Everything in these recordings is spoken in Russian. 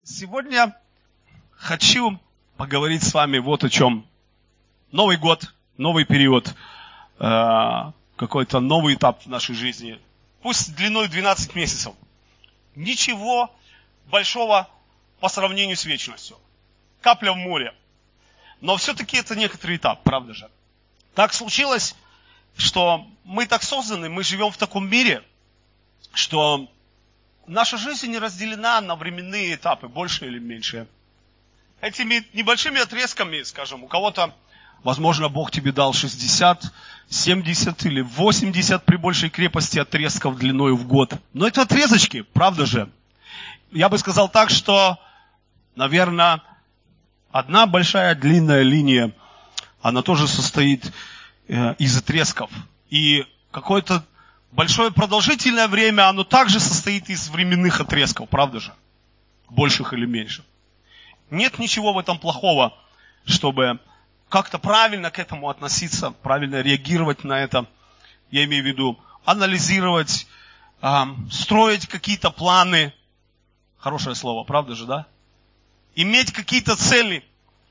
Сегодня хочу поговорить с вами вот о чем. Новый год, новый период, какой-то новый этап в нашей жизни. Пусть длиной 12 месяцев. Ничего большого по сравнению с вечностью. Капля в море. Но все-таки это некоторый этап, правда же? Так случилось, что мы так созданы, мы живем в таком мире, что наша жизнь не разделена на временные этапы, больше или меньше. Этими небольшими отрезками, скажем, у кого-то, возможно, Бог тебе дал 60, 70 или 80 при большей крепости отрезков длиной в год. Но это отрезочки, правда же? Я бы сказал так, что, наверное, одна большая длинная линия, она тоже состоит из отрезков. И какое-то большое продолжительное время, оно также состоит из временных отрезков, правда же? Больших или меньших. Нет ничего в этом плохого, чтобы как-то правильно к этому относиться, правильно реагировать на это. Я имею в виду анализировать, строить какие-то планы. Хорошее слово, правда же, да? Иметь какие-то цели.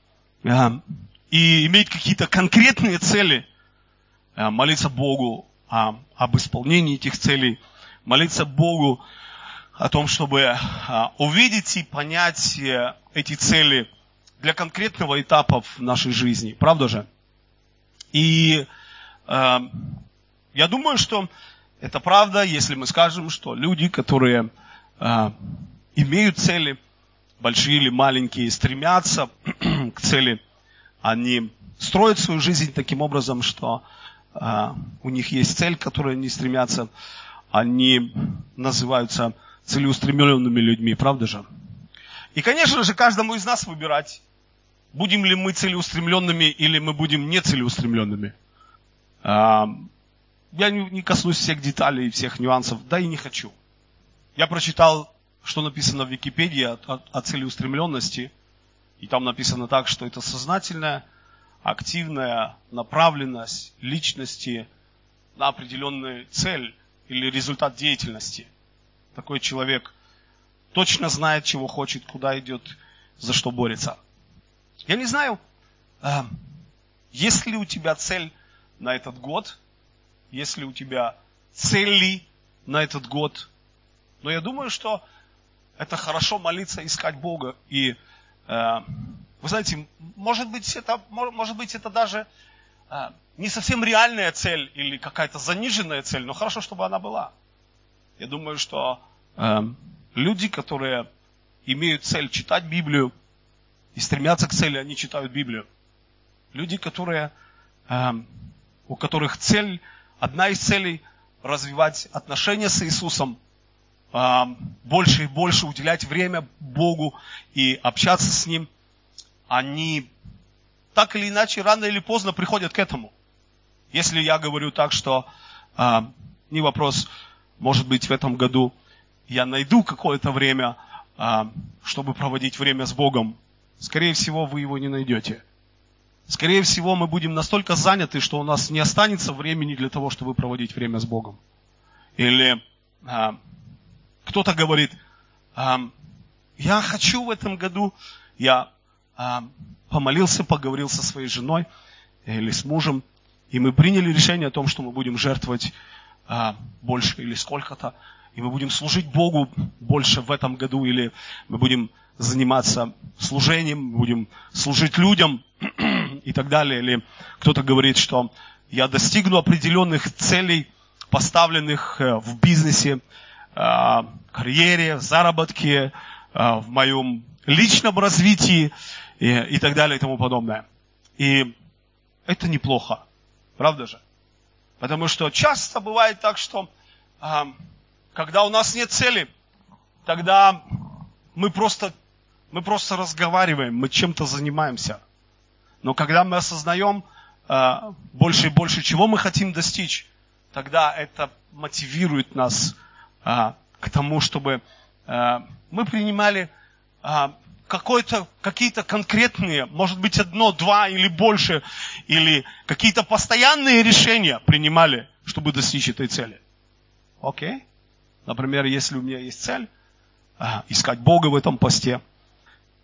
И иметь какие-то конкретные цели. Молиться Богу об исполнении этих целей. Молиться Богу о том, чтобы увидеть и понять эти цели для конкретного этапа в нашей жизни. Правда же? И я думаю, что это правда, если мы скажем, что люди, которые имеют цели, большие или маленькие, стремятся к цели, они строят свою жизнь таким образом, что у них есть цель, к которой они стремятся, они называются целеустремленными людьми, правда же? И, конечно же, каждому из нас выбирать, будем ли мы целеустремленными или мы будем нецелеустремленными. Я не коснусь всех деталей и всех нюансов, да и не хочу. Я прочитал, что написано в Википедии о целеустремленности, и там написано так, что это сознательная, активная направленность личности на определенную цель или результат деятельности. Такой человек точно знает, чего хочет, куда идет, за что борется. Я не знаю, есть ли у тебя цель на этот год, есть ли у тебя цели на этот год. Но я думаю, что это хорошо молиться, искать Бога. И вы знаете, может быть, это даже не совсем реальная цель или какая-то заниженная цель, но хорошо, чтобы она была. Я думаю, что люди, которые имеют цель читать Библию и стремятся к цели, они читают Библию. Люди, у которых одна из целей развивать отношения с Иисусом, больше и больше уделять время Богу и общаться с Ним, они так или иначе, рано или поздно приходят к этому. Если я говорю так, что не вопрос, может быть, в этом году я найду какое-то время, чтобы проводить время с Богом, скорее всего, вы его не найдете. Скорее всего, мы будем настолько заняты, что у нас не останется времени для того, чтобы проводить время с Богом. Или кто-то говорит, я хочу в этом году, я помолился, поговорил со своей женой или с мужем, и мы приняли решение о том, что мы будем жертвовать больше или сколько-то, и мы будем служить Богу больше в этом году, или мы будем заниматься служением, мы будем служить людям и так далее. Или кто-то говорит, что я достигну определенных целей, поставленных в бизнесе, карьере, заработке, в моем личном развитии и так далее и тому подобное. И это неплохо, правда же? Потому что часто бывает так, что когда у нас нет цели, тогда мы просто разговариваем, мы чем-то занимаемся. Но когда мы осознаем больше и больше, чего мы хотим достичь, тогда это мотивирует нас к тому, чтобы мы принимали какие-то конкретные, может быть, 1, 2 или больше, или какие-то постоянные решения принимали, чтобы достичь этой цели. Окей? Например, если у меня есть цель искать Бога в этом посте,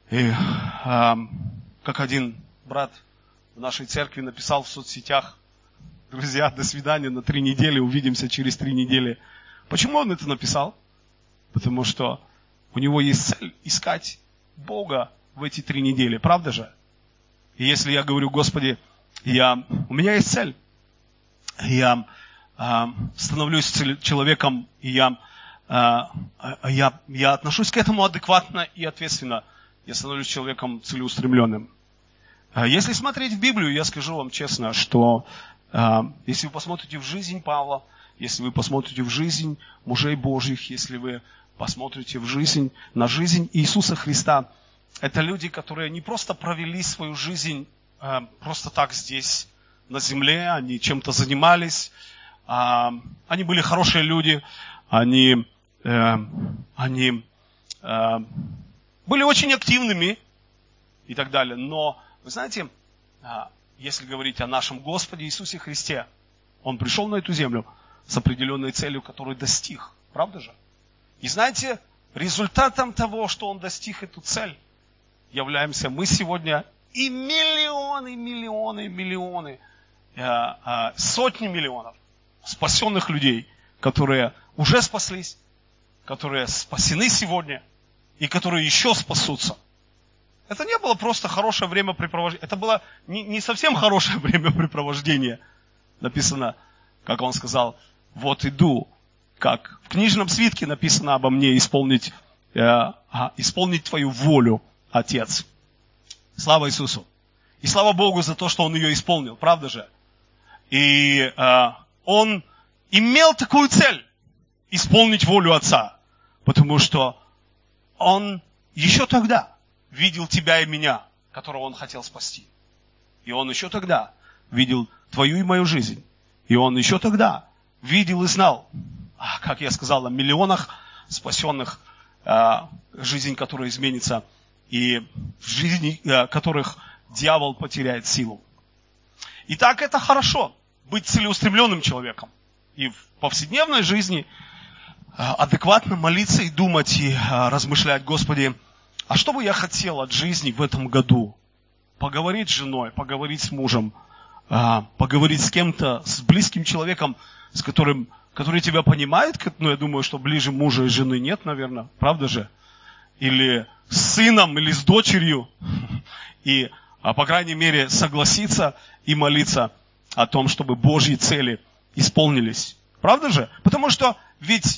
И как один брат в нашей церкви написал в соцсетях: друзья, до свидания на 3 недели, увидимся через 3 недели. Почему он это написал? Потому что у него есть цель искать Бога в эти 3 недели, правда же? И если я говорю: Господи, у меня есть цель, я становлюсь человеком, и я отношусь к этому адекватно и ответственно, я становлюсь человеком целеустремленным. Если смотреть в Библию, я скажу вам честно, что если вы посмотрите в жизнь Павла, если вы посмотрите в жизнь мужей Божьих, если вы посмотрите на жизнь Иисуса Христа, это люди, которые не просто провели свою жизнь просто так здесь, на земле, они чем-то занимались, они были хорошие люди, они были очень активными и так далее. Но, вы знаете, если говорить о нашем Господе Иисусе Христе, Он пришел на эту землю с определенной целью, которую достиг. Правда же? И знаете, результатом того, что Он достиг эту цель, являемся мы сегодня и миллионы, сотни миллионов спасенных людей, которые уже спаслись, которые спасены сегодня и которые еще спасутся. Это не было просто хорошее времяпрепровождение. Это было не совсем хорошее времяпрепровождение. Написано, как он сказал: вот иду, как в книжном свитке написано обо мне, исполнить твою волю, Отец. Слава Иисусу. И слава Богу за то, что Он ее исполнил, правда же? И Он имел такую цель — исполнить волю Отца. Потому что Он еще тогда видел тебя и меня, которого Он хотел спасти. И Он еще тогда видел твою и мою жизнь. И Он еще тогда видел и знал, как я сказал, о миллионах спасенных, жизнь, которая изменится, и в жизни которых дьявол потеряет силу. Итак, это хорошо, быть целеустремленным человеком. И в повседневной жизни адекватно молиться и думать, и размышлять: Господи, а что бы я хотел от жизни в этом году? Поговорить с женой, поговорить с мужем, поговорить с кем-то, с близким человеком, который тебя понимает. Ну, я думаю, что ближе мужа и жены нет, наверное, правда же? Или с сыном, или с дочерью. И, по крайней мере, согласиться и молиться о том, чтобы Божьи цели исполнились. Правда же? Потому что ведь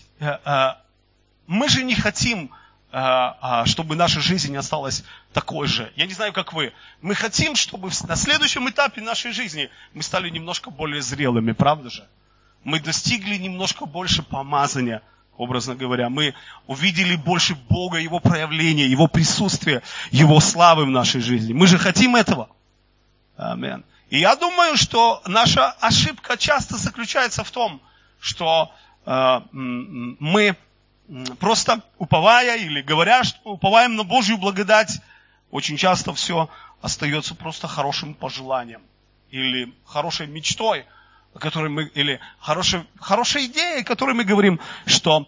мы же не хотим, чтобы наша жизнь осталась такой же. Я не знаю, как вы. Мы хотим, чтобы на следующем этапе нашей жизни мы стали немножко более зрелыми. Правда же? Мы достигли немножко больше помазания, образно говоря. Мы увидели больше Бога, Его проявления, Его присутствия, Его славы в нашей жизни. Мы же хотим этого. Аминь. И я думаю, что наша ошибка часто заключается в том, что мы просто уповая или говоря, что уповаем на Божью благодать, очень часто все остается просто хорошим пожеланием или хорошей мечтой, или хорошей идеей, которой мы говорим, что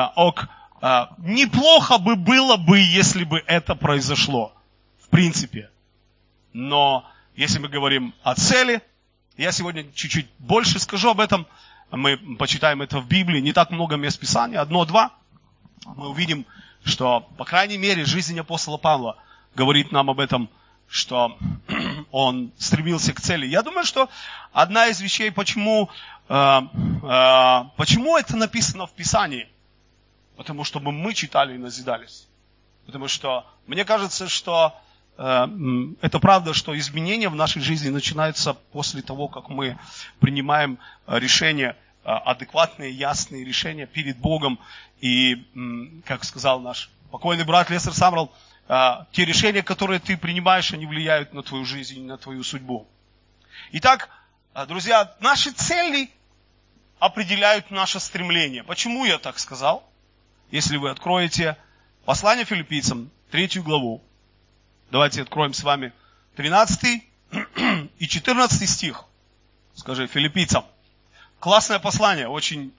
неплохо бы было бы, если бы это произошло, в принципе. Но если мы говорим о цели, я сегодня чуть-чуть больше скажу об этом. Мы почитаем это в Библии, не так много мест Писания, 1-2. Мы увидим, что, по крайней мере, жизнь апостола Павла говорит нам об этом, что он стремился к цели. Я думаю, что одна из вещей, почему это написано в Писании, потому что мы читали и назидались. Потому что мне кажется, что это правда, что изменения в нашей жизни начинаются после того, как мы принимаем решения, адекватные, ясные решения перед Богом. И, как сказал наш покойный брат Лестер Самрал, те решения, которые ты принимаешь, они влияют на твою жизнь, на твою судьбу. Итак, друзья, наши цели определяют наше стремление. Почему я так сказал? Если вы откроете послание Филиппийцам, 3 главу, давайте откроем с вами 13 и 14 стих. Скажи, Филиппийцам. Классное послание, очень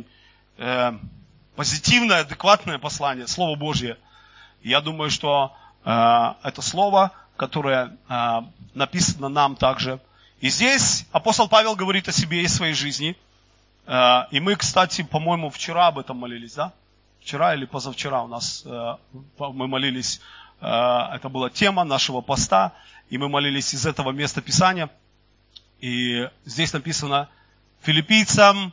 позитивное, адекватное послание, Слово Божье. Я думаю, что Это слово, которое написано нам также. И здесь апостол Павел говорит о себе и своей жизни. И мы, кстати, по-моему, вчера об этом молились, да? Вчера или позавчера у нас мы молились, это была тема нашего поста, и мы молились из этого места Писания. И здесь написано Филиппийцам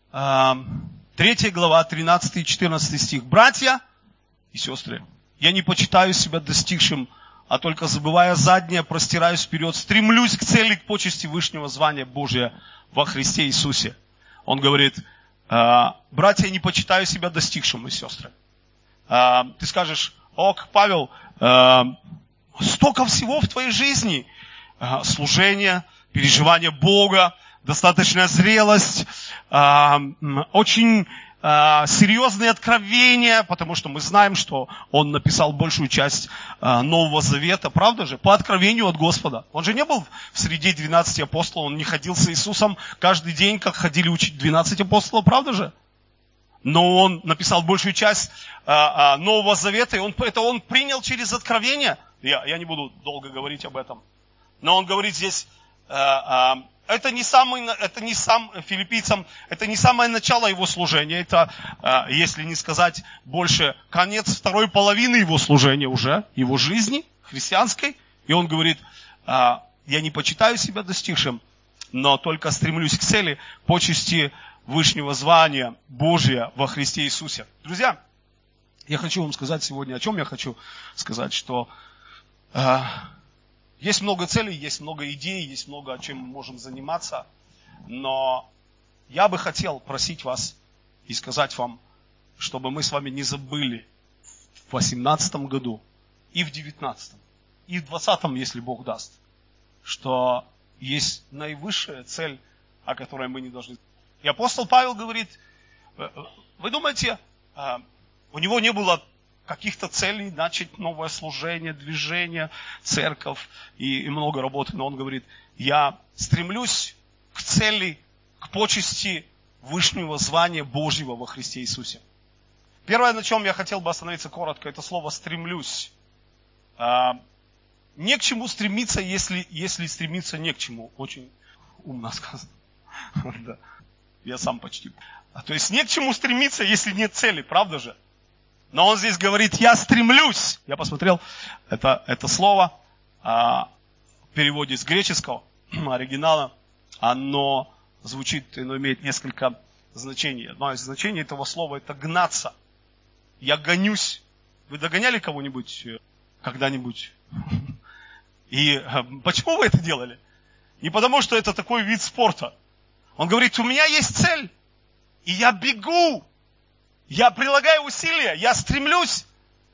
3 глава, 13 и 14 стих. «Братья и сестры, я не почитаю себя достигшим, а только забывая заднее, простираюсь вперед, стремлюсь к цели, к почести вышнего звания Божия во Христе Иисусе». Он говорит: братья, я не почитаю себя достигшим, и сестры. Ты скажешь: ок, Павел, столько всего в твоей жизни. Служение, переживание Бога, достаточная зрелость, очень серьезные откровения, потому что мы знаем, что он написал большую часть Нового Завета, правда же? По откровению от Господа. Он же не был в среде 12 апостолов, он не ходил с Иисусом каждый день, как ходили учить 12 апостолов, правда же? Но он написал большую часть Нового Завета, и это он принял через откровение. Я не буду долго говорить об этом. Но он говорит здесь, это не филиппийцам, это не самое начало его служения, это, если не сказать больше, конец второй половины его служения уже, его жизни христианской. И он говорит: я не почитаю себя достигшим, но только стремлюсь к цели почести вышнего звания Божия во Христе Иисусе. Друзья, я хочу вам сказать сегодня, о чем я хочу сказать, что есть много целей, есть много идей, есть много, чем мы можем заниматься, но я бы хотел просить вас и сказать вам, чтобы мы с вами не забыли в 2018 году, и в 2019, и в 2020, если Бог даст, что есть наивысшая цель, о которой мы не должны. И апостол Павел говорит: вы думаете, у него не было каких-то целей начать новое служение, движение, церковь и много работы. Но он говорит: я стремлюсь к цели, к почести вышнего звания Божьего во Христе Иисусе. Первое, на чем я хотел бы остановиться коротко, это слово «стремлюсь». Не к чему стремиться, если стремиться не к чему. Очень умно сказано. Да. Я сам почти. То есть не к чему стремиться, если нет цели, правда же? Но он здесь говорит: я стремлюсь. Я посмотрел это слово в переводе с греческого оригинала. Оно звучит, оно имеет несколько значений. Одно из значений этого слова — это гнаться. Я гонюсь. Вы догоняли кого-нибудь когда-нибудь? И почему вы это делали? Не потому, что это такой вид спорта. Он говорит: у меня есть цель, и я бегу. Я прилагаю усилия, я стремлюсь.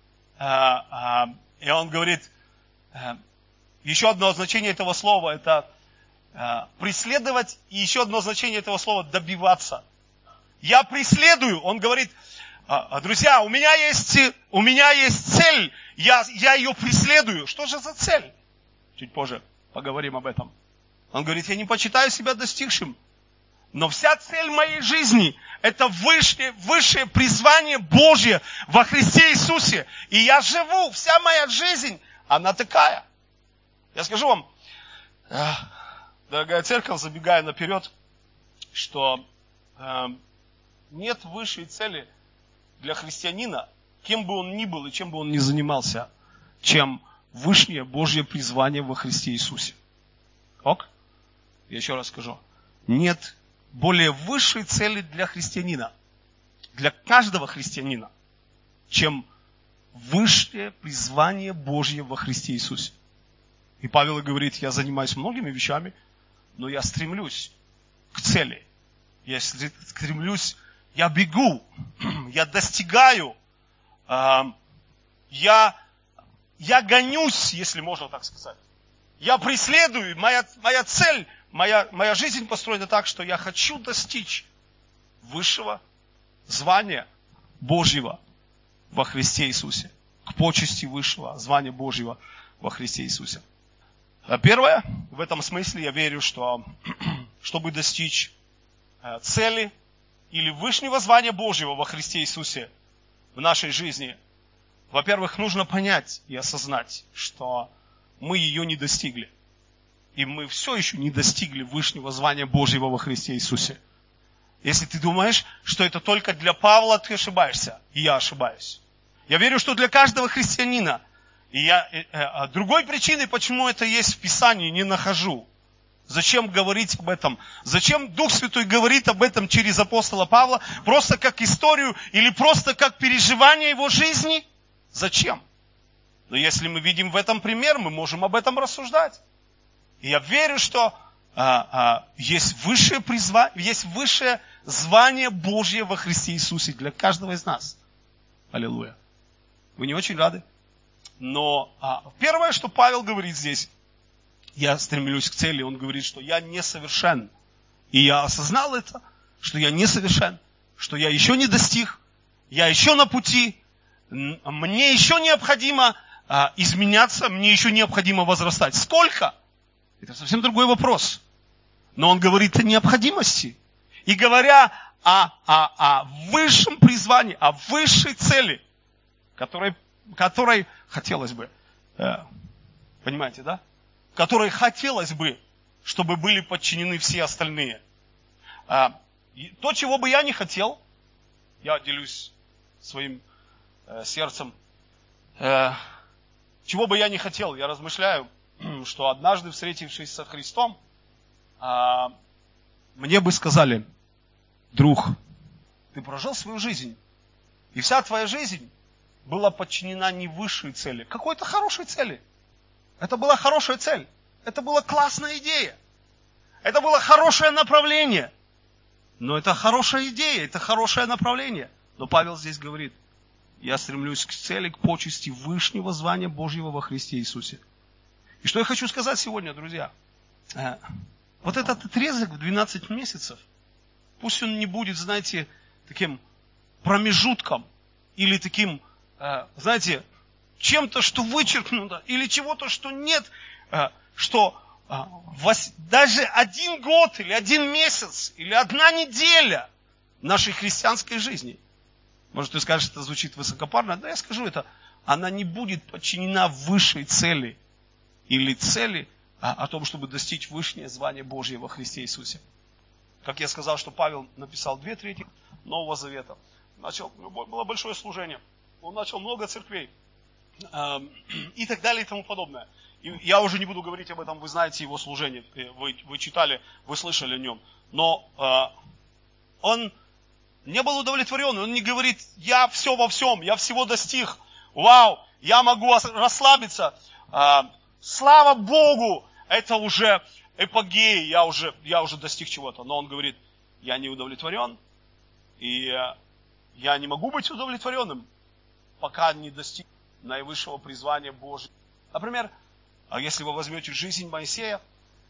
И он говорит, еще одно значение этого слова — это преследовать, и еще одно значение этого слова — добиваться. Я преследую. Он говорит: друзья, у меня есть цель, я ее преследую. Что же за цель? Чуть позже поговорим об этом. Он говорит: я не почитаю себя достигшим. Но вся цель моей жизни — это высшее призвание Божье во Христе Иисусе. И я живу, вся моя жизнь, она такая. Я скажу вам, дорогая церковь, забегая наперед, что нет высшей цели для христианина, кем бы он ни был и чем бы он ни занимался, чем высшее Божье призвание во Христе Иисусе. Ок? Я еще раз скажу. Нет более высшей цели для христианина, для каждого христианина, чем высшее призвание Божье во Христе Иисусе. И Павел говорит: я занимаюсь многими вещами, но я стремлюсь к цели. Я стремлюсь, я бегу, я достигаю, я гонюсь, если можно так сказать. Я преследую, моя цель, моя жизнь построена так, что я хочу достичь высшего звания Божьего во Христе Иисусе. К почести высшего звания Божьего во Христе Иисусе. Первое, в этом смысле я верю, что чтобы достичь цели или высшего звания Божьего во Христе Иисусе в нашей жизни, Во-первых, нужно понять и осознать, что мы ее не достигли. И мы все еще не достигли высшего звания Божьего во Христе Иисусе. Если ты думаешь, что это только для Павла, ты ошибаешься. И я ошибаюсь. Я верю, что для каждого христианина. И я другой причины, почему это есть в Писании, не нахожу. Зачем говорить об этом? Зачем Дух Святой говорит об этом через апостола Павла? Просто как историю или просто как переживание его жизни? Зачем? Но если мы видим в этом пример, мы можем об этом рассуждать. И я верю, что есть высшее призвание, есть высшее звание Божье во Христе Иисусе для каждого из нас. Аллилуйя. Вы не очень рады? Но первое, что Павел говорит здесь, я стремлюсь к цели, он говорит, что я несовершен. И я осознал это, что я несовершен, что я еще не достиг, я еще на пути, мне еще необходимо изменяться, мне еще необходимо возрастать. Сколько? Это совсем другой вопрос. Но он говорит о необходимости. И говоря о высшем призвании, о высшей цели, которой хотелось бы, понимаете, да? Которой хотелось бы, чтобы были подчинены все остальные. То, чего бы я не хотел, я делюсь своим сердцем, чего бы я не хотел, я размышляю, что однажды, встретившись со Христом, мне бы сказали: друг, ты прожил свою жизнь, и вся твоя жизнь была подчинена не высшей цели, какой-то хорошей цели. Это была хорошая цель, это была классная идея, это было хорошее направление. Но это хорошая идея, это хорошее направление. Но Павел здесь говорит: я стремлюсь к цели, к почести высшего звания Божьего во Христе Иисусе. И что я хочу сказать сегодня, друзья? Вот этот отрезок в 12 месяцев, пусть он не будет, знаете, таким промежутком или таким, знаете, чем-то, что вычеркнуто, или чего-то, что нет, что даже 1 год, или 1 месяц, или 1 неделя нашей христианской жизни, может, ты скажешь, это звучит высокопарно, да я скажу это, она не будет подчинена высшей цели, или цели о том, чтобы достичь высшее звание Божье во Христе Иисусе. Как я сказал, что Павел написал 2/3 Нового Завета. Было большое служение. Он начал много церквей. И так далее и тому подобное. И я уже не буду говорить об этом, вы знаете его служение. Вы читали, вы слышали о нем. Но он не был удовлетворен. Он не говорит: я все во всем, я всего достиг. Вау, я могу расслабиться. Слава Богу, это уже эпогей, я уже достиг чего-то. Но он говорит: я не удовлетворен, и я не могу быть удовлетворенным, пока не достиг наивысшего призвания Божьего. Например, если вы возьмете жизнь Моисея,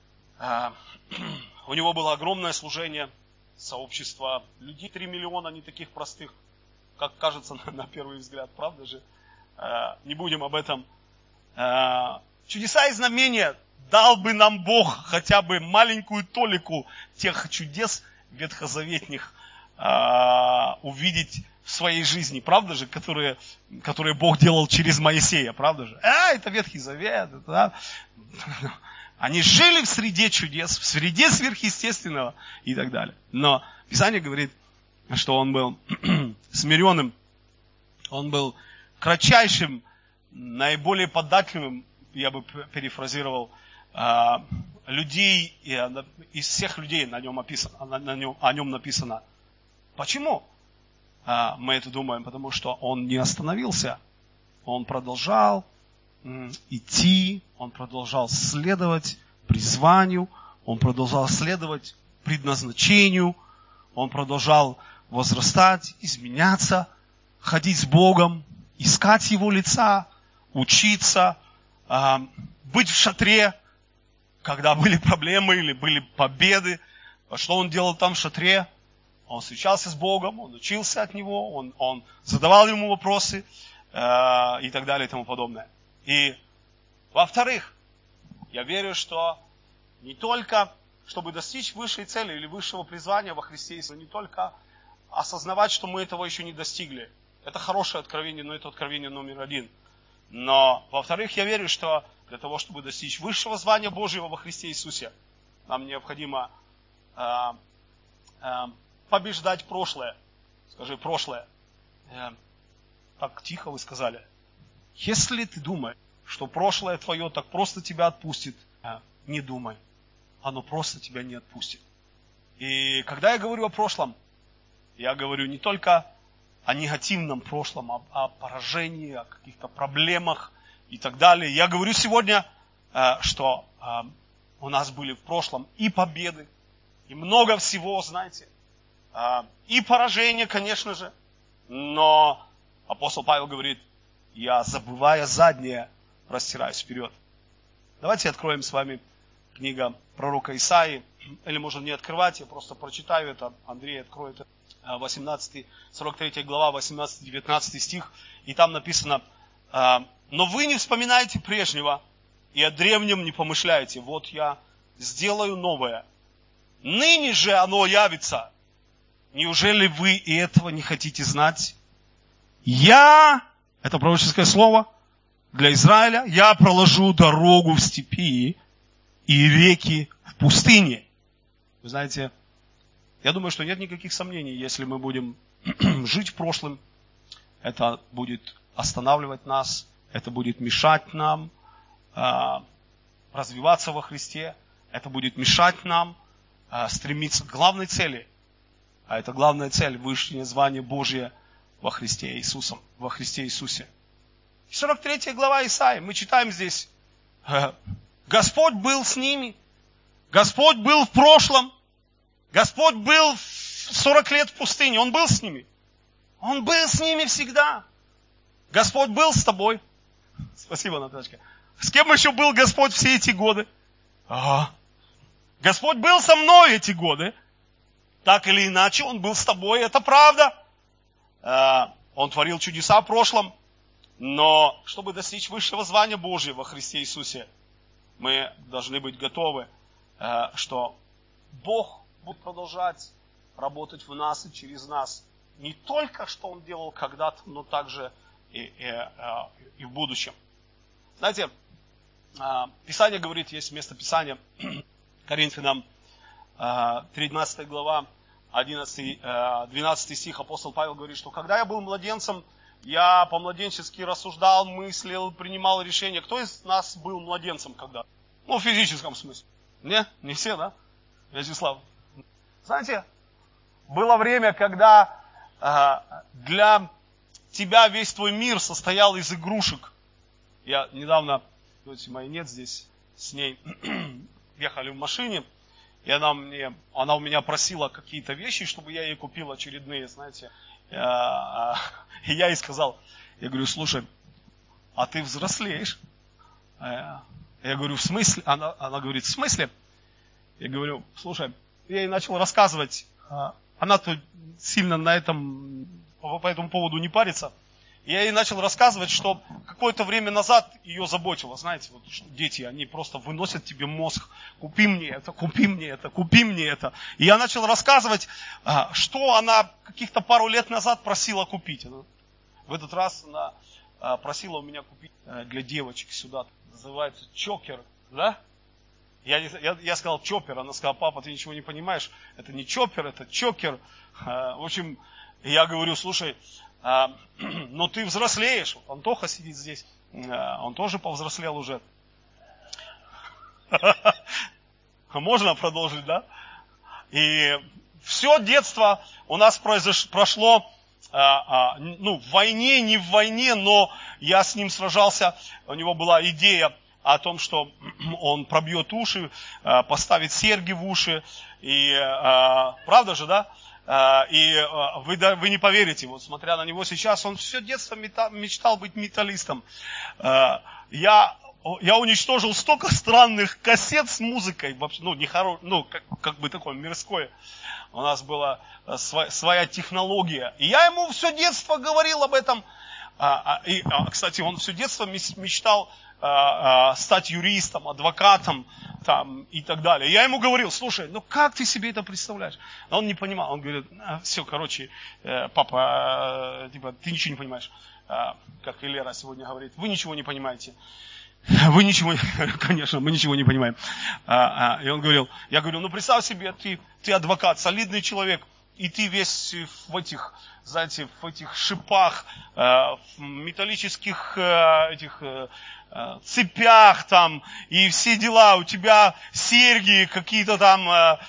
у него было огромное служение, сообщество людей, 3 миллиона, не таких простых, как кажется на первый взгляд, правда же? Не будем об этом. Чудеса и знамения дал бы нам Бог хотя бы маленькую толику тех чудес ветхозаветных увидеть в своей жизни, правда же, которые Бог делал через Моисея, правда же? Это Ветхий Завет. Да? Они жили в среде чудес, в среде сверхъестественного и так далее. Но Писание говорит, что он был смиренным, он был кратчайшим, наиболее податливым, я бы перефразировал, людей, из всех людей о нем написано. Почему мы это думаем? Потому что он не остановился, он продолжал идти, он продолжал следовать призванию, он продолжал следовать предназначению, он продолжал возрастать, изменяться, ходить с Богом, искать Его лица, учиться, быть в шатре, когда были проблемы или были победы. Что он делал там в шатре? Он встречался с Богом, он учился от Него, он задавал Ему вопросы и так далее и тому подобное. И, во-вторых, я верю, что не только, чтобы достичь высшей цели или высшего призвания во Христе Иисусе, не только осознавать, что мы этого еще не достигли. Это хорошее откровение, но это откровение номер один. Но, во-вторых, я верю, что для того, чтобы достичь высшего звания Божьего во Христе Иисусе, нам необходимо побеждать прошлое. Скажи, прошлое. Так тихо вы сказали. Если ты думаешь, что прошлое твое так просто тебя отпустит, не думай. Оно просто тебя не отпустит. И когда я говорю о прошлом, я говорю не только о негативном прошлом, о поражении, о каких-то проблемах и так далее. Я говорю сегодня, что у нас были в прошлом и победы, и много всего, знаете, и поражения, конечно же. Но апостол Павел говорит, я, забывая заднее, простираюсь вперед. Давайте откроем с вами книга пророка Исаии. Или можно не открывать, я просто прочитаю это. Андрей откроет 43 глава, 18-19 стих. И там написано, но вы не вспоминаете прежнего, и о древнем не помышляете. Вот я сделаю новое. Ныне же оно явится. Неужели вы и этого не хотите знать? Это пророческое слово для Израиля, я проложу дорогу в степи и реки в пустыне. Вы знаете, я думаю, что нет никаких сомнений, если мы будем жить в прошлом, это будет останавливать нас, это будет мешать нам развиваться во Христе, это будет мешать нам стремиться к главной цели. А это главная цель, высшее звание Божье во Христе Иисусе. 43 глава Исаии, мы читаем здесь, Господь был с ними, Господь был в прошлом, Господь был 40 лет в пустыне, Он был с ними. Он был с ними всегда. Господь был с тобой. Спасибо, Наташка. С кем еще был Господь все эти годы? Господь был со мной эти годы. Так или иначе, Он был с тобой, это правда. Он творил чудеса в прошлом. Но, чтобы достичь высшего звания Божьего во Христе Иисусе, мы должны быть готовы, что Бог будет продолжать работать в нас и через нас. Не только, что Он делал когда-то, но также и в будущем. Знаете, Писание говорит, есть место Писания, Коринфянам 13 глава, 11-12 стих, апостол Павел говорит, что когда я был младенцем, я по-младенчески рассуждал, мыслил, принимал решения. Кто из нас был младенцем когда? В физическом смысле. Не все, да? Вячеслав. Знаете, было время, когда для тебя весь твой мир состоял из игрушек. Я недавно, моей нет здесь, с ней ехали в машине, и она у меня просила какие-то вещи, чтобы я ей купил очередные, знаете. И я ей сказал, я говорю, слушай, а ты взрослеешь. Я говорю, в смысле? Она говорит, в смысле? Я говорю, слушай, я ей начал рассказывать. Она-то сильно по этому поводу не парится. Я ей начал рассказывать, что какое-то время назад ее заботило. Знаете, вот дети, они просто выносят тебе мозг. Купи мне это, купи мне это, купи мне это. И я начал рассказывать, что она каких-то пару лет назад просила купить. В этот раз она просила у меня купить для девочек сюда. Называется чокер, да? Я сказал чоппер, она сказала, папа, ты ничего не понимаешь. Это не чоппер, это чокер. В общем, я говорю, слушай, но ты взрослеешь. Вот Антоха сидит здесь, он тоже повзрослел уже. Можно продолжить, да? И все детство у нас прошло, в войне, не в войне, но я с ним сражался. У него была идея о том, что он пробьет уши, поставит серьги в уши. И правда же, да? И вы не поверите, вот смотря на него сейчас, он все детство мечтал быть металлистом. Я уничтожил столько странных кассет с музыкой, как бы такое мирское. У нас была своя технология. И я ему все детство говорил об этом. Кстати, он все детство мечтал стать юристом, адвокатом там, и так далее. Я ему говорил, слушай, ну как ты себе это представляешь? А он не понимал, он говорит, все, короче, папа, типа, ты ничего не понимаешь. Как и Лера сегодня говорит, вы ничего не понимаете. Вы ничего, конечно, мы ничего не понимаем. И он говорил, я говорю, ну представь себе, ты адвокат, солидный человек, и ты весь в этих, знаете, в этих шипах, в металлических этих цепях там, и все дела, у тебя серьги какие-то там.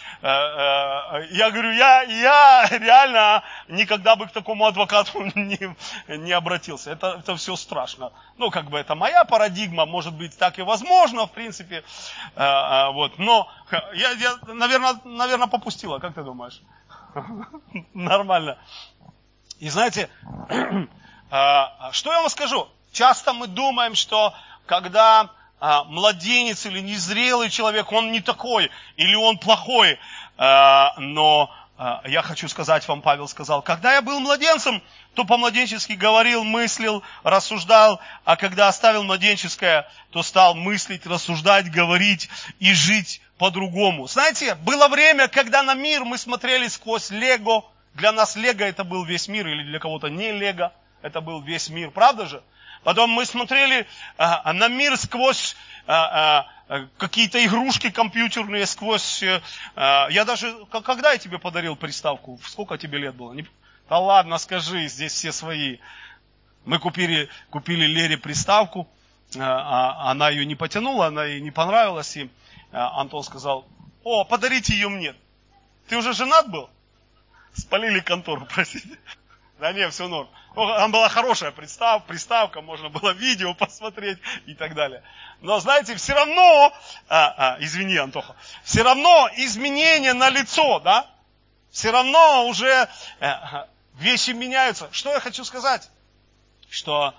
Я говорю, я реально никогда бы к такому адвокату не обратился. Это все страшно. Ну, как бы это моя парадигма, может быть, так и возможно, в принципе. Вот. Но я наверное, попустила, как ты думаешь? Нормально. И знаете, что я вам скажу? Часто мы думаем, что когда младенец или незрелый человек, он не такой, или он плохой. Но я хочу сказать вам, Павел сказал, когда я был младенцем, то по-младенчески говорил, мыслил, рассуждал, а когда оставил младенческое, то стал мыслить, рассуждать, говорить и жить по-другому. Знаете, было время, когда на мир мы смотрели сквозь Лего. Для нас Лего это был весь мир, или для кого-то не Лего, это был весь мир, правда же? Потом мы смотрели на мир сквозь какие-то игрушки компьютерные, сквозь... Я даже... Когда я тебе подарил приставку? Сколько тебе лет было? Да ладно, скажи, здесь все свои. Мы купили Лере приставку, она ее не потянула, она ей не понравилась, и Антон сказал, подарите ее мне. Ты уже женат был? Спалили контору, простите. Да не, все норм. Там была хорошая приставка, можно было видео посмотреть и так далее. Но знаете, все равно, извини, Антоха, все равно изменения на лицо, да? Все равно уже вещи меняются. Что я хочу сказать? Что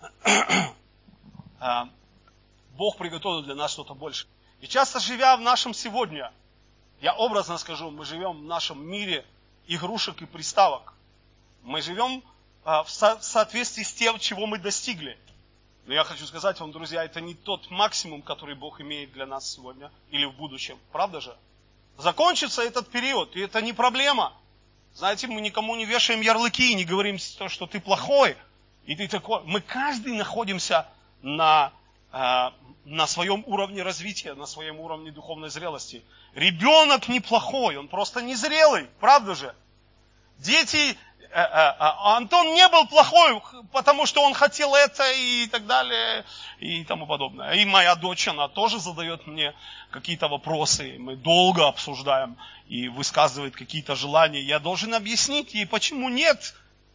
Бог приготовил для нас что-то большее. И часто живя в нашем сегодня, я образно скажу, мы живем в нашем мире игрушек и приставок. Мы живем в соответствии с тем, чего мы достигли. Но я хочу сказать вам, друзья, это не тот максимум, который Бог имеет для нас сегодня или в будущем. Правда же? Закончится этот период, и это не проблема. Знаете, мы никому не вешаем ярлыки, не говорим, что ты плохой, и ты такой. Мы каждый находимся на своем уровне развития, на своем уровне духовной зрелости. Ребенок неплохой, он просто незрелый, правда же? Дети... Антон не был плохой, потому что он хотел это и так далее, и тому подобное. И моя дочь, она тоже задает мне какие-то вопросы. Мы долго обсуждаем и высказывает какие-то желания. Я должен объяснить ей, почему нет.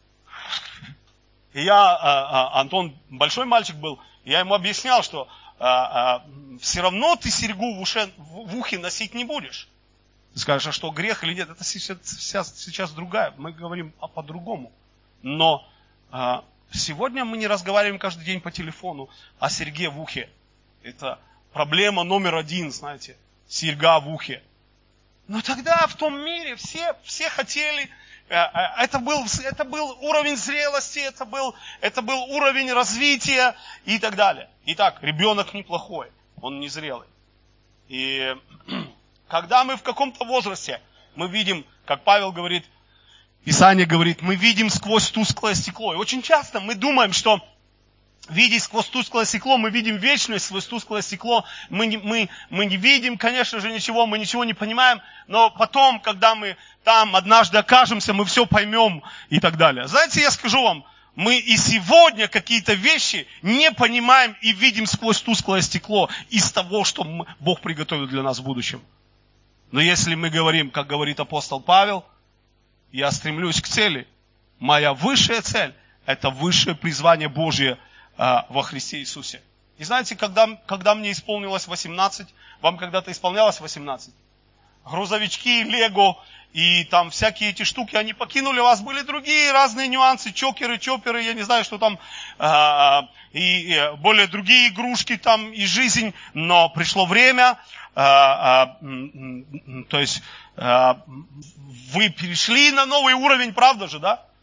И Антон большой мальчик был, я ему объяснял, что все равно ты серьгу в ухе носить не будешь. Ты скажешь, а что, грех или нет? Это сейчас другая. Мы говорим по-другому. Но сегодня мы не разговариваем каждый день по телефону о серьге в ухе. Это проблема номер один, знаете. Серьга в ухе. Но тогда в том мире все хотели... Это был уровень зрелости, это был уровень развития и так далее. Итак, ребенок неплохой, он незрелый. И... Когда мы в каком-то возрасте, мы видим, как Павел говорит, Писание говорит, мы видим сквозь тусклое стекло. И очень часто мы думаем, что видя сквозь тусклое стекло, мы видим вечность сквозь тусклое стекло. Мы не видим, конечно же, ничего, мы ничего не понимаем. Но потом, когда мы там однажды окажемся, мы все поймем и так далее. Знаете, я скажу вам, мы и сегодня какие-то вещи не понимаем и видим сквозь тусклое стекло из того, что Бог приготовил для нас в будущем. Но если мы говорим, как говорит апостол Павел, я стремлюсь к цели. Моя высшая цель – это высшее призвание Божье во Христе Иисусе. И знаете, когда мне исполнилось 18, вам когда-то исполнялось 18? Грузовички, Лего и там всякие эти штуки, они покинули вас, были другие разные нюансы, чокеры, я не знаю, что там, и более другие игрушки там, и жизнь, но пришло время, то есть вы перешли на новый уровень, правда же, да?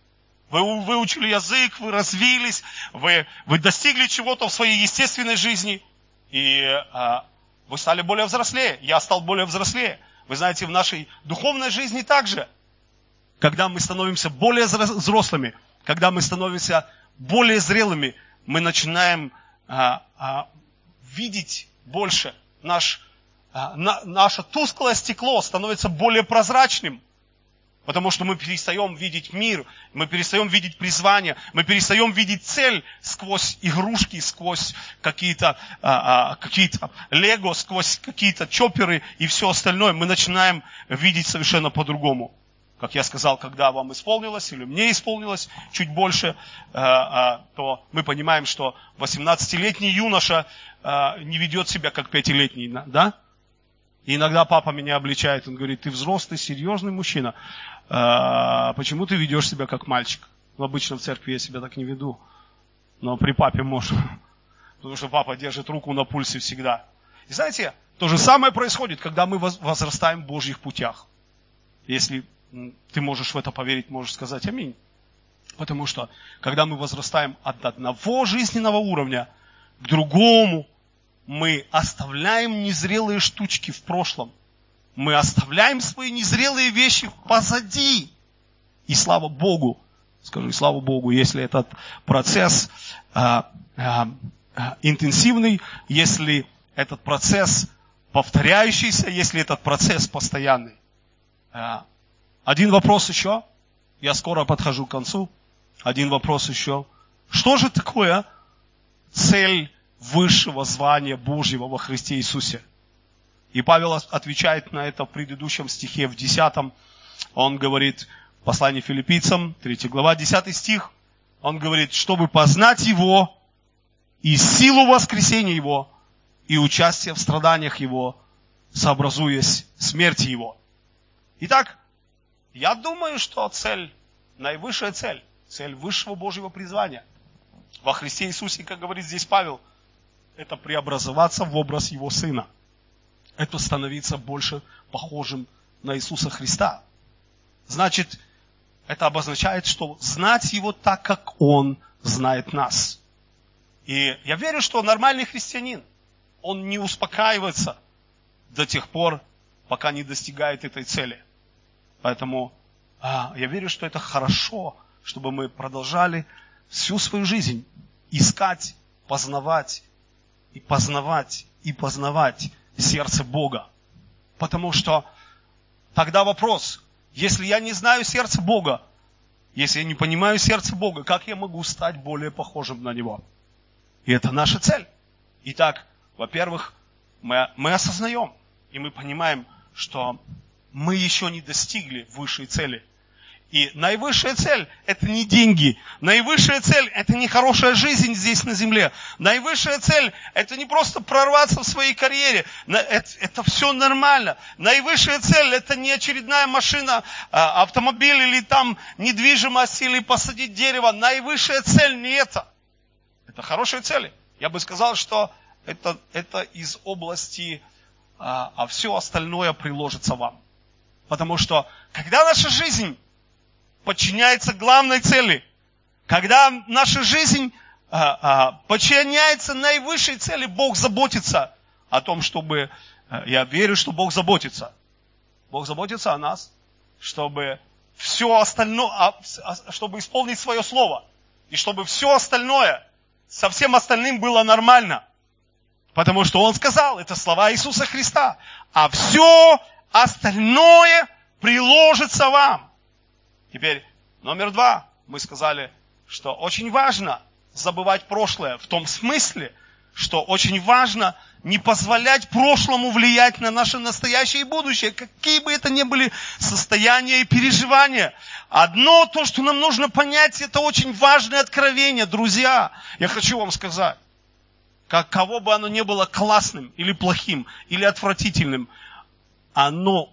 Вы выучили язык, вы развились, вы достигли чего-то в своей естественной жизни. И вы стали более взрослее. Я стал более взрослее. Вы знаете, в нашей духовной жизни также. Когда мы становимся более взрослыми, когда мы становимся более зрелыми, мы начинаем видеть больше. Наше тусклое стекло становится более прозрачным. Потому что мы перестаем видеть мир, мы перестаем видеть призвание, мы перестаем видеть цель сквозь игрушки, сквозь какие-то лего, сквозь какие-то чопперы и все остальное. Мы начинаем видеть совершенно по-другому. Как я сказал, когда вам исполнилось или мне исполнилось чуть больше, то мы понимаем, что 18-летний юноша не ведет себя как 5-летний, да? И иногда папа меня обличает, он говорит: ты взрослый, серьезный мужчина, почему ты ведешь себя как мальчик? Ну, обычно в церкви я себя так не веду, но при папе можно, потому что папа держит руку на пульсе всегда. И знаете, то же самое происходит, когда мы возрастаем в Божьих путях. Если ты можешь в это поверить, можешь сказать аминь. Потому что, когда мы возрастаем от одного жизненного уровня к другому, мы оставляем незрелые штучки в прошлом. Мы оставляем свои незрелые вещи позади. И слава Богу, скажи, слава Богу, если этот процесс интенсивный, если этот процесс повторяющийся, если этот процесс постоянный. Один вопрос еще. Я скоро подхожу к концу. Один вопрос еще. Что же такое цель высшего звания Божьего во Христе Иисусе? И Павел отвечает на это в предыдущем стихе, в 10. Он говорит, в послании Филиппийцам, 3 глава, 10 стих, он говорит, чтобы познать Его и силу воскресения Его, и участие в страданиях Его, сообразуясь смерти Его. Итак, я думаю, что цель, наивысшая цель, цель высшего Божьего призвания во Христе Иисусе, как говорит здесь Павел, это преобразоваться в образ Его Сына. Это становиться больше похожим на Иисуса Христа. Значит, это обозначает, что знать Его так, как Он знает нас. И я верю, что нормальный христианин, он не успокаивается до тех пор, пока не достигает этой цели. Поэтому я верю, что это хорошо, чтобы мы продолжали всю свою жизнь искать, познавать и познавать и познавать сердце Бога. Потому что тогда вопрос, если я не знаю сердце Бога, если я не понимаю сердце Бога, как я могу стать более похожим на Него? И это наша цель. Итак, во-первых, мы осознаем и мы понимаем, что мы еще не достигли высшей цели. И наивысшая цель – это не деньги. Наивысшая цель – это не хорошая жизнь здесь на земле. Наивысшая цель – это не просто прорваться в своей карьере. Это все нормально. Наивысшая цель – это не очередная машина, автомобиль или там недвижимость, или посадить дерево. Наивысшая цель не это. Это хорошие цели. Я бы сказал, что это из области, а все остальное приложится вам. Потому что, когда наша жизнь подчиняется главной цели, когда наша жизнь подчиняется наивысшей цели, Бог заботится о том, чтобы... Я верю, что Бог заботится. Бог заботится о нас, чтобы все остальное, чтобы исполнить свое слово. И чтобы все остальное, со всем остальным было нормально. Потому что Он сказал, это слова Иисуса Христа. А все остальное приложится вам. Теперь, номер 2. Мы сказали, что очень важно забывать прошлое. В том смысле, что очень важно не позволять прошлому влиять на наше настоящее и будущее. Какие бы это ни были состояния и переживания. Одно то, что нам нужно понять, это очень важное откровение, друзья. Я хочу вам сказать. Кого бы оно ни было классным, или плохим, или отвратительным, оно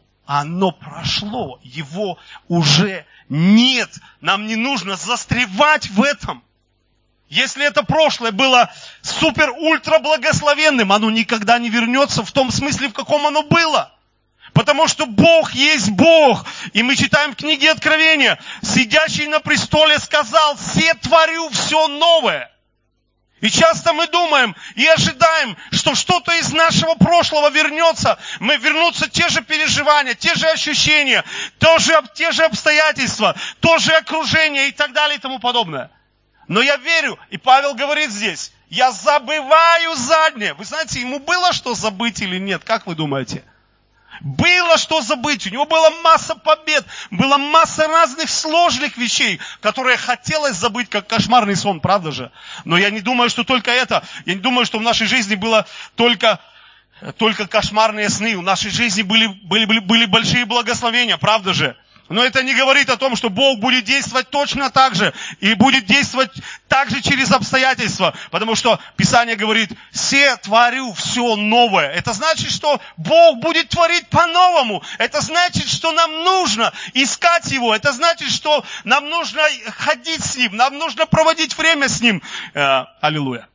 прошло, его уже нет. Нам не нужно застревать в этом. Если это прошлое было супер-ультра благословенным, оно никогда не вернется в том смысле, в каком оно было. Потому что Бог есть Бог. И мы читаем в книге Откровения. Сидящий на престоле сказал: «Се творю все новое». И часто мы думаем и ожидаем, что что-то из нашего прошлого вернется. Вернутся те же переживания, те же ощущения, те же обстоятельства, то же окружение и так далее и тому подобное. Но я верю, и Павел говорит здесь: я забываю заднее. Вы знаете, ему было что забыть или нет? Как вы думаете? Было что забыть. У него была масса побед, была масса разных сложных вещей, которые хотелось забыть, как кошмарный сон, правда же? Но я не думаю, что только это. Я не думаю, что в нашей жизни было только кошмарные сны. В нашей жизни были большие благословения, правда же? Но это не говорит о том, что Бог будет действовать точно так же. И будет действовать так же через обстоятельства. Потому что Писание говорит: «Се творю все новое». Это значит, что Бог будет творить по-новому. Это значит, что нам нужно искать Его. Это значит, что нам нужно ходить с Ним. Нам нужно проводить время с Ним. Аллилуйя.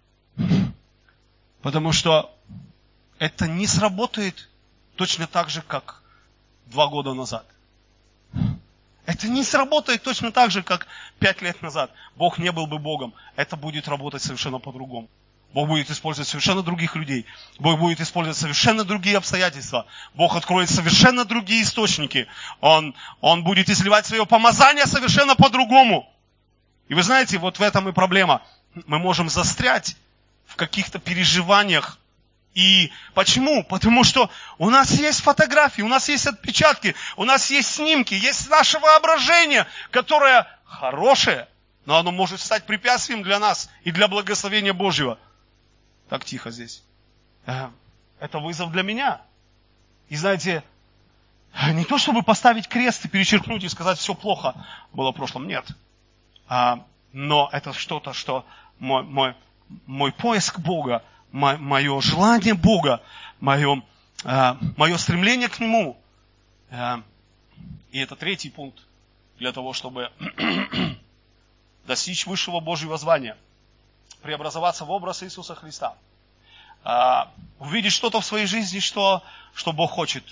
Потому что это не сработает точно так же, как 2 года назад. Это не сработает точно так же, как 5 лет назад. Бог не был бы Богом. Это будет работать совершенно по-другому. Бог будет использовать совершенно других людей. Бог будет использовать совершенно другие обстоятельства. Бог откроет совершенно другие источники. Он будет изливать свое помазание совершенно по-другому. И вы знаете, вот в этом и проблема. Мы можем застрять в каких-то переживаниях. И почему? Потому что у нас есть фотографии, у нас есть отпечатки, у нас есть снимки, есть наше воображение, которое хорошее, но оно может стать препятствием для нас и для благословения Божьего. Так тихо здесь. Это вызов для меня. И знаете, не то чтобы поставить крест и перечеркнуть и сказать: все плохо было в прошлом. Нет. Но это что-то, что мой поиск Бога, мое желание Бога, мое стремление к Нему. И это 3-й пункт для того, чтобы достичь высшего Божьего звания. Преобразоваться в образ Иисуса Христа. Увидеть что-то в своей жизни, что Бог хочет.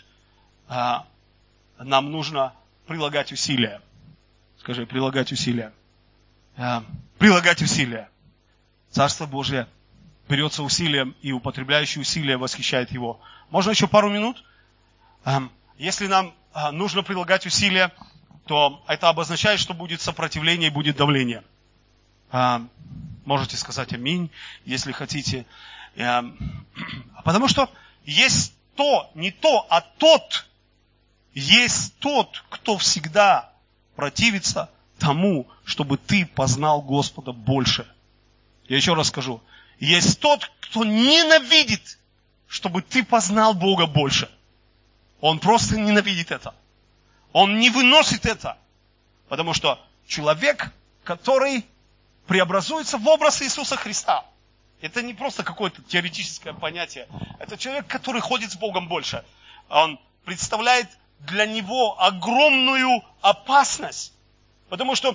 Нам нужно прилагать усилия. Скажи: прилагать усилия. Прилагать усилия. Царство Божье берется усилием, и употребляющий усилия восхищает его. Можно еще пару минут? Если нам нужно прилагать усилия, то это обозначает, что будет сопротивление и будет давление. Можете сказать аминь, если хотите. Потому что есть не то, а тот, есть тот, кто всегда противится тому, чтобы ты познал Господа больше. Я еще раз скажу. Есть тот, кто ненавидит, чтобы ты познал Бога больше. Он просто ненавидит это. Он не выносит это. Потому что человек, который преобразуется в образ Иисуса Христа, это не просто какое-то теоретическое понятие. Это человек, который ходит с Богом больше. Он представляет для него огромную опасность. Потому что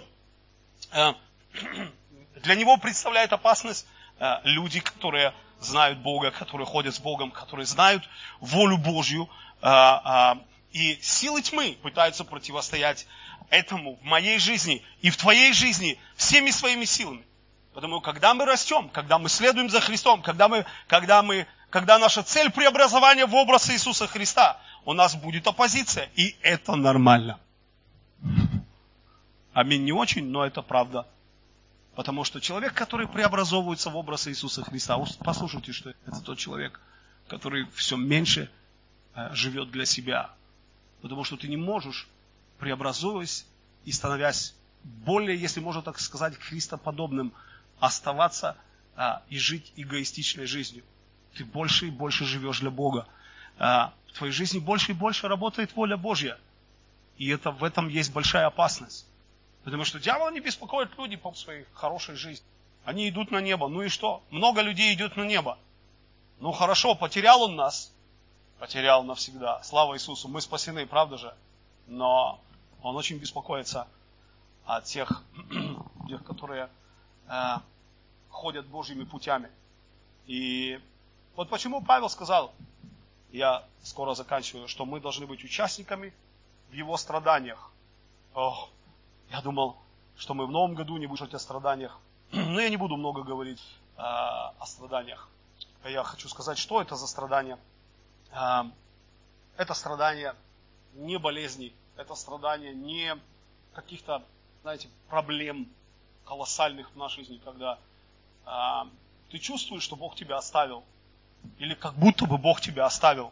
для него представляет опасность люди, которые знают Бога, которые ходят с Богом, которые знают волю Божью, и силы тьмы пытаются противостоять этому в моей жизни и в твоей жизни всеми своими силами. Потому что когда мы растем, когда мы следуем за Христом, когда наша цель преобразования в образ Иисуса Христа, у нас будет оппозиция, и это нормально. Аминь, не очень, но это правда. Потому что человек, который преобразовывается в образ Иисуса Христа, послушайте, что это тот человек, который все меньше живет для себя. Потому что ты не можешь, преобразуясь и становясь более, если можно так сказать, христоподобным, оставаться и жить эгоистичной жизнью. Ты больше и больше живешь для Бога. В твоей жизни больше и больше работает воля Божья. И в этом есть большая опасность. Потому что дьявол не беспокоит людей по своей хорошей жизни. Они идут на небо. Ну и что? Много людей идет на небо. Ну хорошо, потерял он нас. Потерял навсегда. Слава Иисусу, мы спасены, правда же? Но он очень беспокоится о тех которые ходят Божьими путями. И вот почему Павел сказал: я скоро заканчиваю, что мы должны быть участниками в Его страданиях. Я думал, что мы в Новом году не будем о страданиях. Но я не буду много говорить о страданиях. Я хочу сказать, что это за страдания. Это страдания не болезней, это страдания не каких-то, знаете, проблем колоссальных в нашей жизни, когда ты чувствуешь, что Бог тебя оставил, или как будто бы Бог тебя оставил.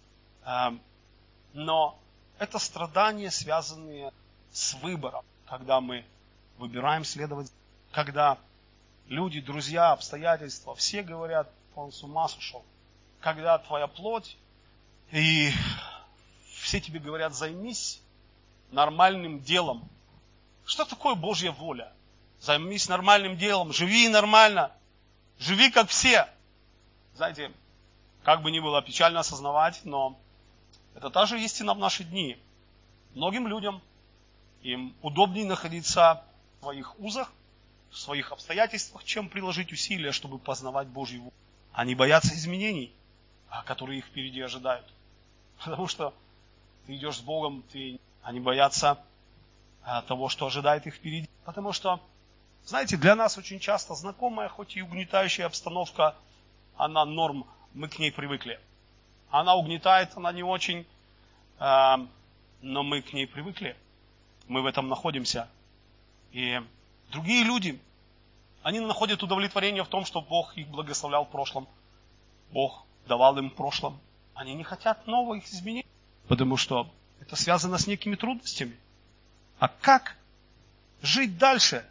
Но это страдания, связанные с выбором, когда мы выбираем следовать, когда люди, друзья, обстоятельства, все говорят, он с ума сошел. Когда твоя плоть, и все тебе говорят, займись нормальным делом. Что такое Божья воля? Займись нормальным делом, живи нормально, живи как все. Знаете, как бы ни было печально осознавать, но это та же истина в наши дни. Многим людям им удобнее находиться в своих узах, в своих обстоятельствах, чем приложить усилия, чтобы познавать Божью волю. Они боятся изменений, которые их впереди ожидают. Потому что ты идешь с Богом, они боятся того, что ожидает их впереди. Потому что, знаете, для нас очень часто знакомая, хоть и угнетающая обстановка, она норм, мы к ней привыкли. Она угнетает, она не очень, но мы к ней привыкли. Мы в этом находимся. И другие люди, они находят удовлетворение в том, что Бог их благословлял в прошлом. Бог давал им в прошлом. Они не хотят новых изменений, потому что это связано с некими трудностями. А как жить дальше?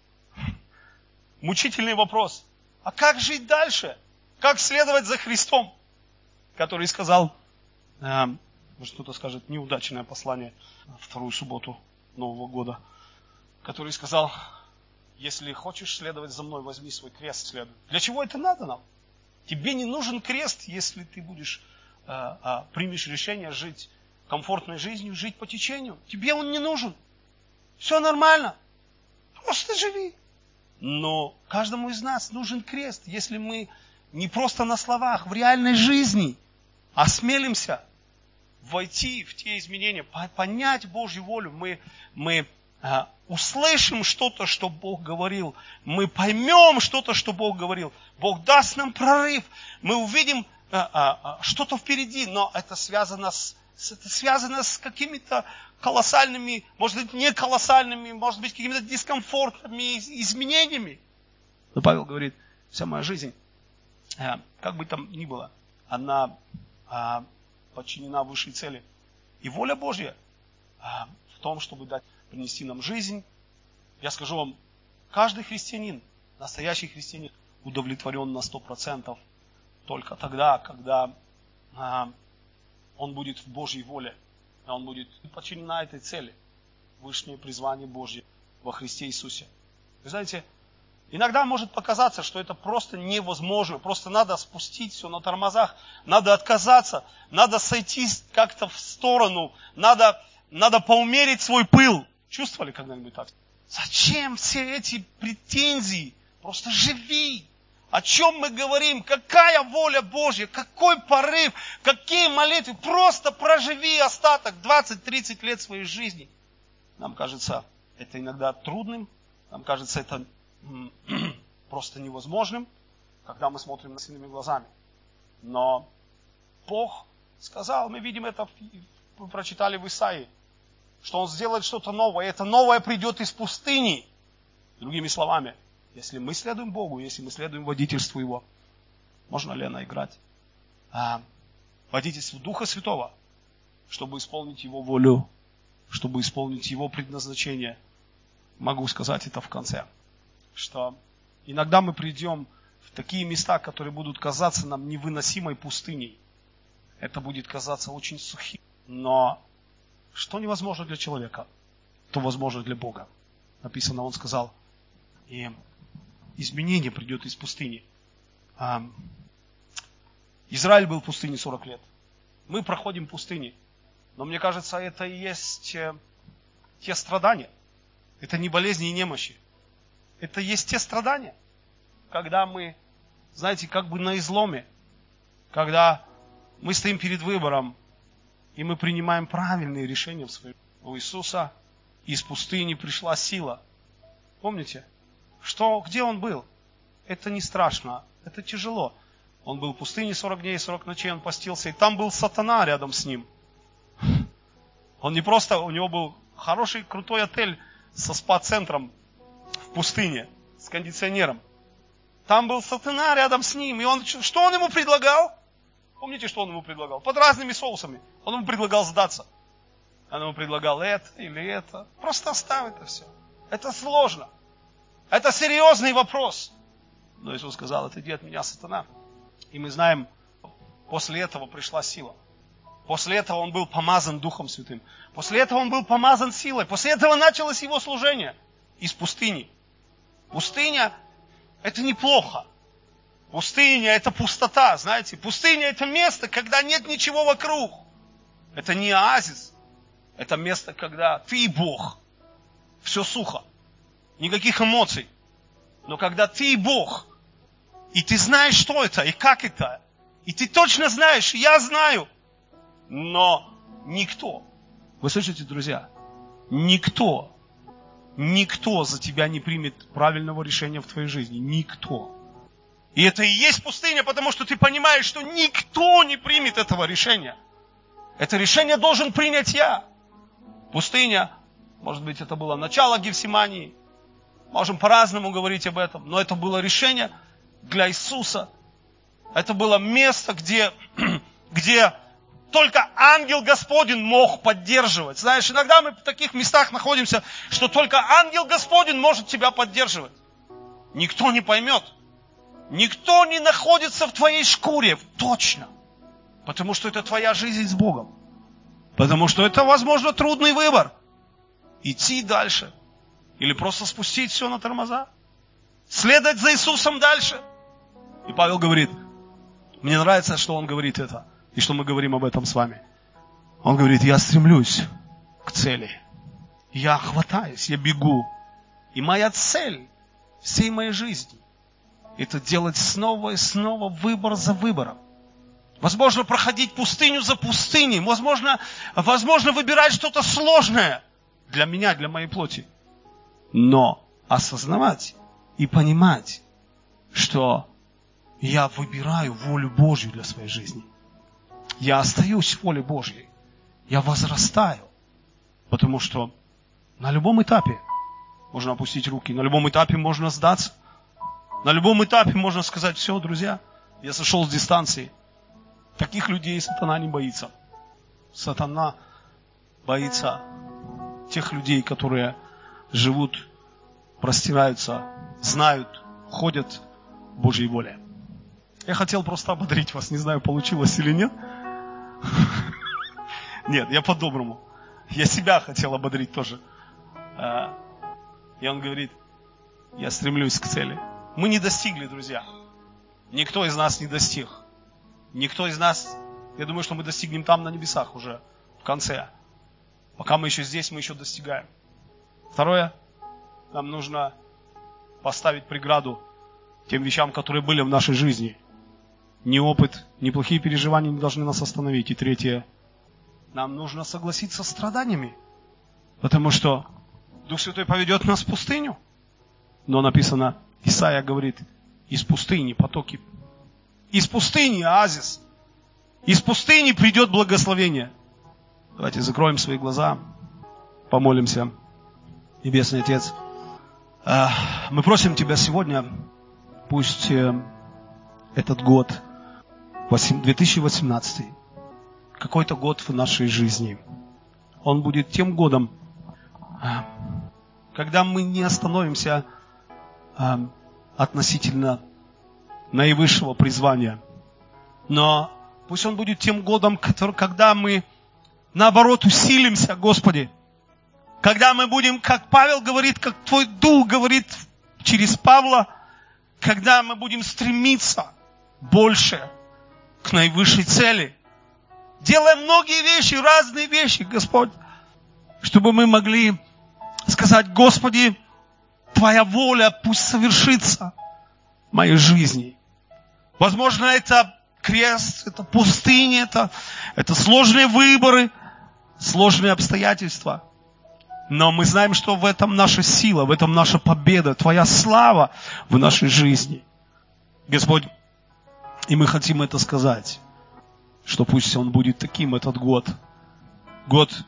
Мучительный вопрос. А как жить дальше? Как следовать за Христом, который сказал, может кто-то скажет, неудачное послание на вторую субботу Нового года, который сказал, если хочешь следовать за мной, возьми свой крест, следуй. Для чего это надо нам? Тебе не нужен крест, если ты примешь решение жить комфортной жизнью, жить по течению. Тебе он не нужен. Все нормально. Просто живи. Но каждому из нас нужен крест, если мы не просто на словах, в реальной жизни осмелимся войти в те изменения, понять Божью волю. Мы услышим что-то, что Бог говорил. Мы поймем что-то, что Бог говорил. Бог даст нам прорыв. Мы увидим что-то впереди, но это связано с какими-то колоссальными, может быть, не колоссальными, может быть, какими-то дискомфортными изменениями. Но Павел говорит, вся моя жизнь, как бы там ни было, она подчинена высшей цели. И воля Божья в том, чтобы принести нам жизнь. Я скажу вам, каждый христианин, настоящий христианин, удовлетворен на 100% только тогда, когда он будет в Божьей воле, и он будет подчинен этой цели, высшее призвание Божье во Христе Иисусе. Вы знаете, иногда может показаться, что это просто невозможно, просто надо спустить все на тормозах, надо отказаться, надо сойти как-то в сторону, надо поумерить свой пыл. Чувствовали когда-нибудь так? Зачем все эти претензии? Просто живи. О чем мы говорим? Какая воля Божья? Какой порыв? Какие молитвы? Просто проживи остаток 20-30 лет своей жизни. Нам кажется это иногда трудным. Нам кажется это просто невозможным, когда мы смотрим на сильными глазами. Но Бог сказал, мы видим это, мы прочитали в Исаии, что Он сделает что-то новое, и это новое придет из пустыни. Другими словами, если мы следуем Богу, если мы следуем водительству Его, можно ли она играть? Водительству Духа Святого, чтобы исполнить Его волю, чтобы исполнить Его предназначение. Могу сказать это в конце, что иногда мы придем в такие места, которые будут казаться нам невыносимой пустыней. Это будет казаться очень сухим. Но что невозможно для человека, то возможно для Бога. Написано, Он сказал, и изменение придет из пустыни. Израиль был в пустыне 40 лет. Мы проходим пустыни. Но мне кажется, это и есть те страдания. Это не болезни и немощи. Это есть те страдания, когда мы, знаете, как бы на изломе, когда Мы стоим перед выбором, и мы принимаем правильные решения в своей жизни. У Иисуса из пустыни пришла сила. Помните? Где Он был? Это не страшно, это тяжело. Он был в пустыне 40 дней и 40 ночей, он постился, и там был сатана рядом с ним. Он не просто, у него был хороший, крутой отель со спа-центром в пустыне, с кондиционером. Там был сатана рядом с ним, и что он ему предлагал? Помните, что он ему предлагал? Под разными соусами. Он ему предлагал сдаться. Он ему предлагал это или это. Просто оставь это все. Это сложно. Это серьезный вопрос. Но Иисус сказал, отойди от меня, сатана. И мы знаем, после этого пришла сила. После этого он был помазан Духом Святым. После этого он был помазан силой. После этого началось его служение из пустыни. Пустыня – это неплохо. Пустыня – это пустота, знаете. Пустыня – это место, когда нет ничего вокруг. Это не оазис. Это место, когда ты и Бог. Все сухо. Никаких эмоций. Но когда ты и Бог, и ты знаешь, что это, и как это, и ты точно знаешь, и я знаю, но никто, вы слышите, друзья, никто за тебя не примет правильного решения в твоей жизни. Никто. И это и есть пустыня, потому что ты понимаешь, что никто не примет этого решения. Это решение должен принять я. Пустыня, может быть, это было начало Гефсимании. Можем по-разному говорить об этом, но это было решение для Иисуса. Это было место, где только ангел Господень мог поддерживать. Знаешь, иногда мы в таких местах находимся, что только ангел Господень может тебя поддерживать. Никто не поймет. Никто не находится в твоей шкуре, точно. Потому что это твоя жизнь с Богом. Потому что это, возможно, трудный выбор. Идти дальше. Или просто спустить все на тормоза. Следовать за Иисусом дальше. И Павел говорит, мне нравится, что он говорит это. И что мы говорим об этом с вами. Он говорит, я стремлюсь к цели. Я хватаюсь, я бегу. И моя цель всей моей жизни – это делать снова и снова выбор за выбором. Возможно, проходить пустыню за пустыней. Возможно, выбирать что-то сложное для меня, для моей плоти. Но осознавать и понимать, что я выбираю волю Божью для своей жизни. Я остаюсь в воле Божьей. Я возрастаю. Потому что на любом этапе можно опустить руки. На любом этапе можно сдаться. На любом этапе можно сказать, все, друзья, я сошел с дистанции. Таких людей сатана не боится. Сатана боится тех людей, которые живут, простираются, знают, ходят в Божьей воле. Я хотел просто ободрить вас, не знаю, получилось или нет. Нет, я по-доброму. Я себя хотел ободрить тоже. И он говорит, я стремлюсь к цели. Мы не достигли, друзья. Никто из нас не достиг. Никто из нас, я думаю, что мы достигнем там на небесах уже, в конце. Пока мы еще здесь, мы еще достигаем. Второе, нам нужно поставить преграду тем вещам, которые были в нашей жизни. Ни опыт, ни плохие переживания не должны нас остановить. И третье, нам нужно согласиться с страданиями. Потому что Дух Святой поведет нас в пустыню. Но написано, Исаия говорит, из пустыни потоки. Из пустыни оазис. Из пустыни придет благословение. Давайте закроем свои глаза, помолимся. Небесный Отец, мы просим Тебя сегодня, пусть этот год, 2018, какой-то год в нашей жизни, он будет тем годом, когда мы не остановимся относительно наивысшего призвания. Но пусть он будет тем годом, когда мы, наоборот, усилимся, Господи. Когда мы будем, как Павел говорит, как Твой Дух говорит через Павла, когда мы будем стремиться больше к наивысшей цели. Делая многие вещи, разные вещи, Господь, чтобы мы могли сказать, Господи, Твоя воля пусть совершится в моей жизни. Возможно, это крест, это пустыни, это сложные выборы, сложные обстоятельства. Но мы знаем, что в этом наша сила, в этом наша победа, Твоя слава в нашей жизни. Господь, и мы хотим это сказать, что пусть он будет таким, этот год. Год,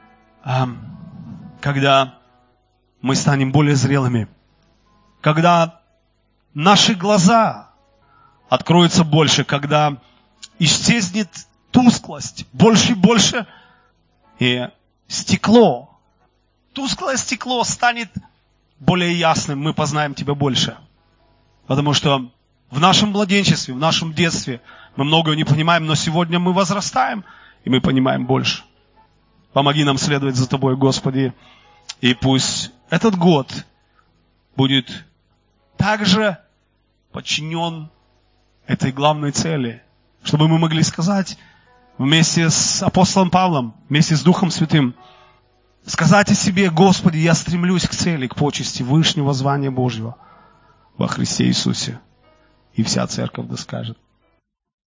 когда мы станем более зрелыми. Когда наши глаза откроются больше, когда исчезнет тусклость больше и больше, и стекло, тусклое стекло станет более ясным, мы познаем Тебя больше. Потому что в нашем младенчестве, в нашем детстве мы многого не понимаем, но сегодня мы возрастаем, и мы понимаем больше. Помоги нам следовать за Тобой, Господи, и пусть этот год будет также подчинен этой главной цели, чтобы мы могли сказать вместе с апостолом Павлом, вместе с Духом Святым, сказать о себе: Господи, я стремлюсь к цели, к почести вышнего звания Божьего во Христе Иисусе. И вся церковь да скажет: